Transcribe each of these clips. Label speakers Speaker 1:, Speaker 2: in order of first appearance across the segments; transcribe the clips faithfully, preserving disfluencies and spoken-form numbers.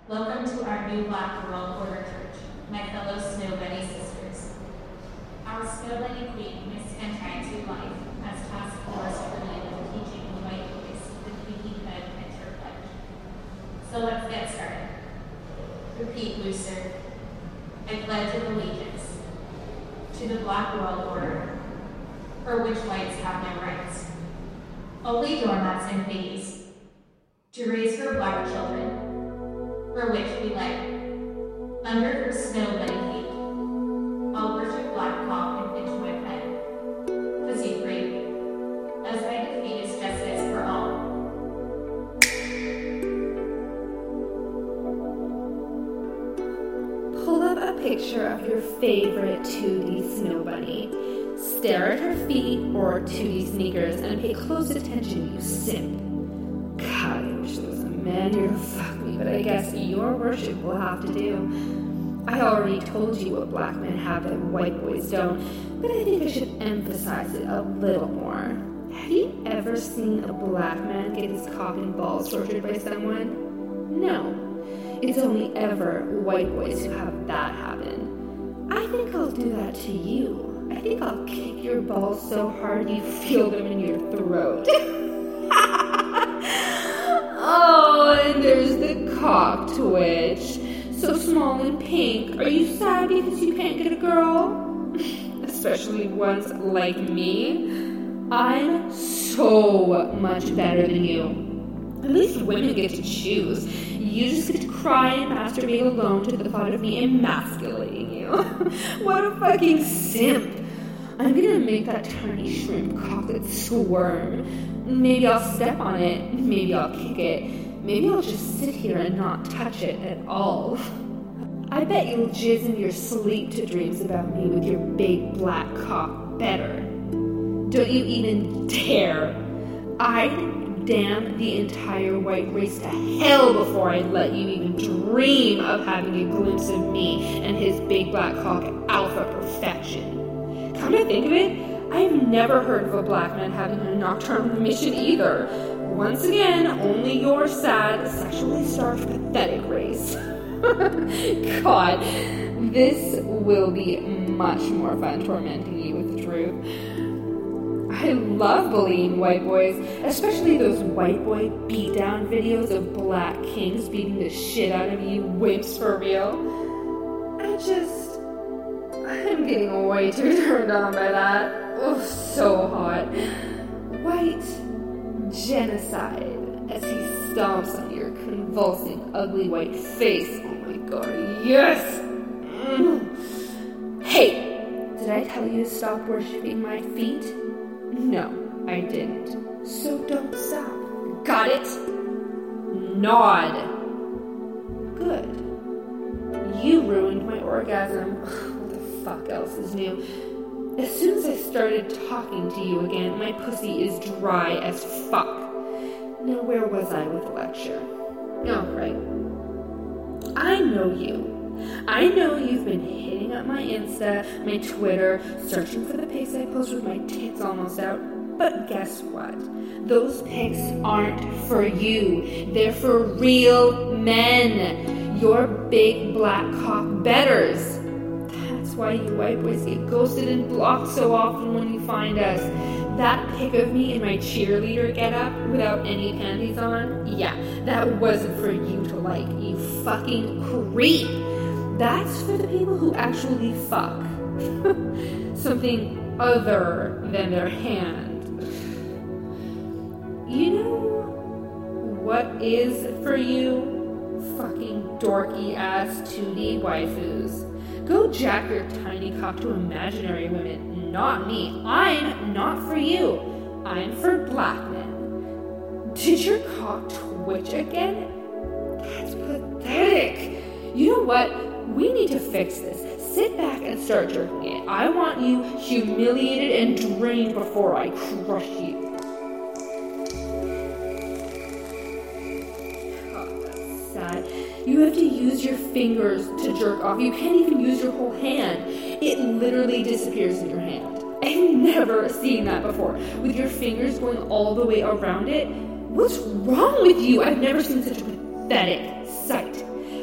Speaker 1: Welcome to our new Black World Order Church, my fellow Snow Bunny sisters. Our Snow Bunny Queen, Miss Anti Life, has tasked force for me with teaching the white boys the creaky hood and her pledge. So let's get started. Repeat, Booster. I pledge allegiance to the Black World Order, for which whites have no rights. Only doormats and babies, to raise her black children, for which we lay. Under her snow bunny feet, I'll worship black cock and pinch my head, pussy free, as my defeat is justice for all.
Speaker 2: Pull up a picture of your favorite two D snow bunny. Stare at her feet or two D sneakers and pay close attention, you simp. God, I wish there was a man here to fuck me, but I guess your worship will have to do. I already told you what black men have that white boys don't, but I think I should emphasize it a little more. Have you ever seen a black man get his cock and balls tortured by someone? No. It's only ever white boys who have that happen. I think I'll do that to you. I think I'll kick your balls so hard you feel them in your throat. Oh, and there's the cock twitch. So small and pink. Are you sad because you can't get a girl? Especially ones like me. I'm so much better than you. At least women get to choose. You just get to cry and masturbate alone to the thought of me emasculating you. What a fucking simp. I'm gonna make that tiny shrimp cocklet squirm. Maybe I'll step on it. Maybe I'll kick it. Maybe I'll just sit here and not touch it at all. I bet you'll jizz in your sleep to dreams about me with your big black cock better. Don't you even dare. I'd damn the entire white race to hell before I'd let you even dream of having a glimpse of me and his big black cock alpha perfection. Come to think of it, I've never heard of a black man having a nocturnal mission either. Once again, only your sad, sexually starved, pathetic race. God, this will be much more fun tormenting you with the truth. I love bullying white boys, especially those white boy beatdown videos of black kings beating the shit out of you wimps for real. I just... I'm getting way too turned on by that. Oh, so hot. White genocide as he stomps on your convulsing, ugly white face. Oh my god, yes! Mm. Hey, did I tell you to stop worshipping my feet? No, I didn't. So don't stop. Got it? Nod. Good. You ruined my orgasm. What the fuck else is new? As soon as I started talking to you again, my pussy is dry as fuck. Now, where was I with the lecture? Oh, right. I know you. I know you've been hitting up my Insta, my Twitter, searching for the pics I post with my tits almost out. But guess what? Those pics aren't for you. They're for real men. Your big black cock betters. That's why you white boys get ghosted and blocked so often when you find us. That pic of me in my cheerleader getup without any panties on, yeah, that wasn't for you to like, you fucking creep. That's for the people who actually fuck. Something other than their hand. You know what is for you? Fucking dorky ass two D waifus. Go jack your tiny cock to imaginary women, not me. I'm not for you. I'm for black men. Did your cock twitch again? That's pathetic. You know what? We need to fix this. Sit back and start jerking it. I want you humiliated and drained before I crush you. Oh, that's sad. You have to use your fingers to jerk off. You can't even use your whole hand. It literally disappears in your hand. I've never seen that before. With your fingers going all the way around it. What's wrong with you? I've never seen such a pathetic sight.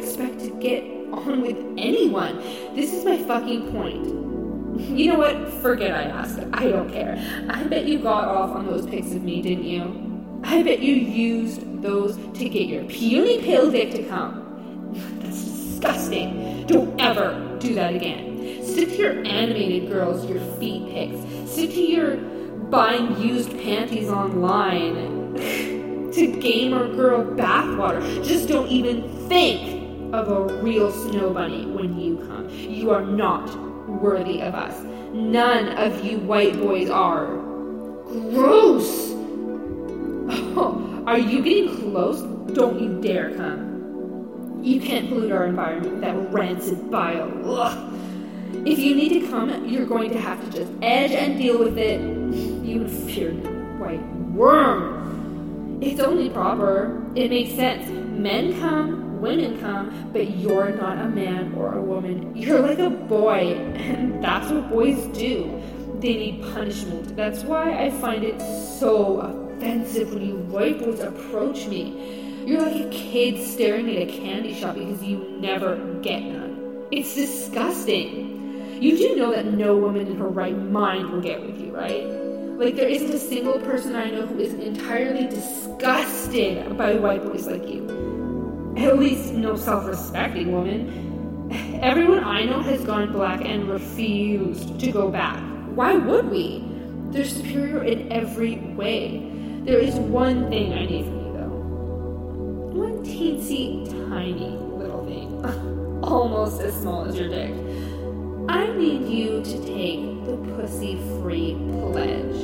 Speaker 2: expect to get on with anyone? This is my fucking point. You know what? Forget I asked. I don't care. I bet you got off on those pics of me, didn't you? I bet you used those to get your puny pale dick to come. That's disgusting. Don't ever do that again. Stick to your animated girls, your feet pics. Stick to your buying used panties online. To gamer girl bathwater. Just don't even think of a real snow bunny when you come. You are not worthy of us. None of you white boys are. Gross! Oh, are you getting close? Don't you dare come. You can't pollute our environment with that rancid bile. Ugh. If you need to come, you're going to have to just edge and deal with it. You inferior white worm. It's only proper. It makes sense. Men come, women come, but you're not a man or a woman. You're like a boy, and that's what boys do. They need punishment. That's why I find it so offensive when you white boys approach me. You're like a kid staring at a candy shop because you never get none. It's disgusting. You do know that no woman in her right mind will get with you, right? Like, there isn't a single person I know who isn't entirely disgusted by white boys like you. At least no self-respecting woman. Everyone I know has gone black and refused to go back. Why would we? They're superior in every way. There is one thing I need from you, though. One teensy tiny little thing. Almost as small as your dick. I need you to take the pussy-free pledge.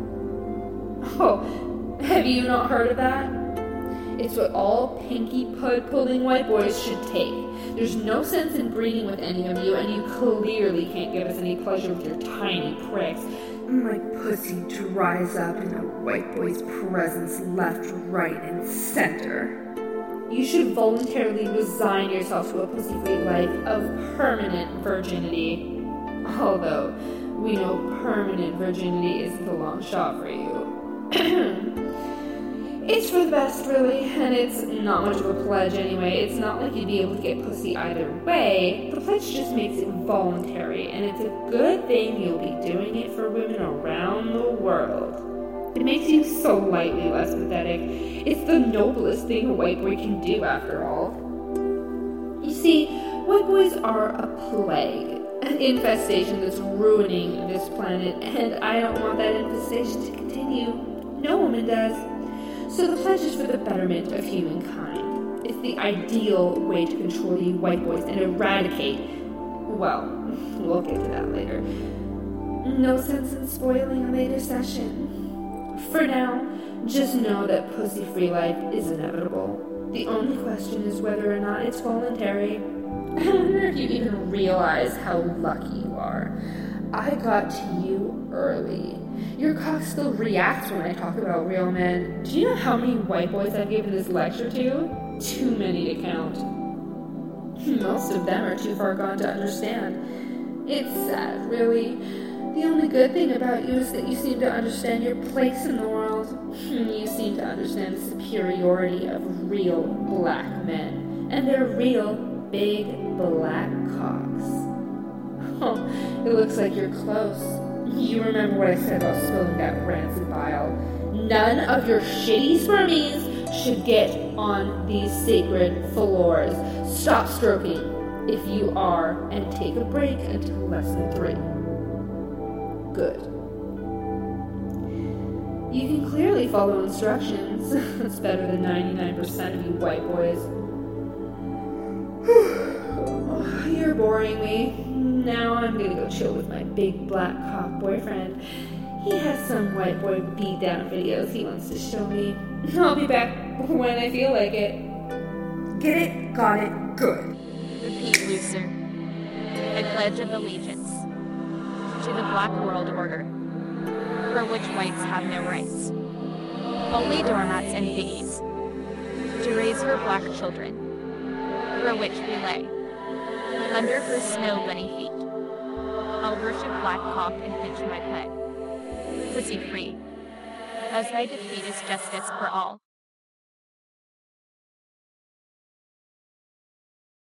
Speaker 2: Oh, have you not heard of that? It's what all pinky pud-pulling white boys should take. There's no sense in breeding with any of you, and you clearly can't give us any pleasure with your tiny pricks. My pussy dries up in a white boy's presence left, right, and center. You should voluntarily resign yourself to a pussy-free life of permanent virginity. Although, we know permanent virginity isn't the long shot for you. It's for the best, really, and it's not much of a pledge anyway. It's not like you'd be able to get pussy either way. The pledge just makes it voluntary, and it's a good thing you'll be doing it for women around the world. It makes you so lightly less pathetic. It's the noblest thing a white boy can do, after all. You see, white boys are a plague, an infestation that's ruining this planet, and I don't want that infestation to continue. No woman does. So the pledge is for the betterment of humankind. It's the ideal way to control you white boys and eradicate... Well, we'll get to that later. No sense in spoiling a later session. For now, just know that pussy-free life is inevitable. The only question is whether or not it's voluntary. I wonder if you even realize how lucky you are. I got to you early. Your cock still reacts when I talk about real men. Do you know how many white boys I've given this lecture to? Too many to count. Most of them are too far gone to understand. It's sad, really. The only good thing about you is that you seem to understand your place in the world. You seem to understand the superiority of real black men and their real big black cocks. Oh, it looks like you're close. You remember what I said about spilling that rancid bile. None of your shitty spermies should get on these sacred floors. Stop stroking if you are, and take a break until lesson three. Good. You can clearly follow instructions. It's better than ninety-nine percent of you white boys. You're boring me. Now I'm gonna go chill with my big black cock boyfriend. He has some white boy beat down videos he wants to show me. I'll be back when I feel like it. Get it? Got it? Good.
Speaker 1: Repeat, Lucer. I pledge of allegiance to the Black World Order, for which whites have no rights. Only doormats and piggies, to raise her black children, for which we lay under her snow bunny feet. I'll worship black cock and pinch my pet, pussy free, as thy defeat is justice for all.